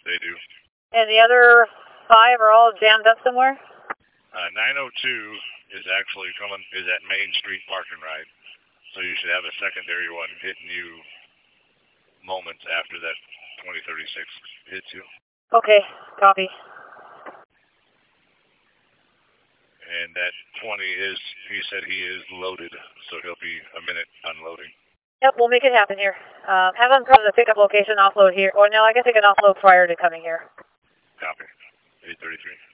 They do. And the other 5 are all jammed up somewhere? 902 is actually is at Main Street parking right. So you should have a secondary one hitting you moments after that 2036 hits you. Okay, copy. And that 20 he said he is loaded, so he'll be a minute unloading. Yep, we'll make it happen here. Have them come to the pickup location, offload here. Or no, I guess they can offload prior to coming here. Copy. 833.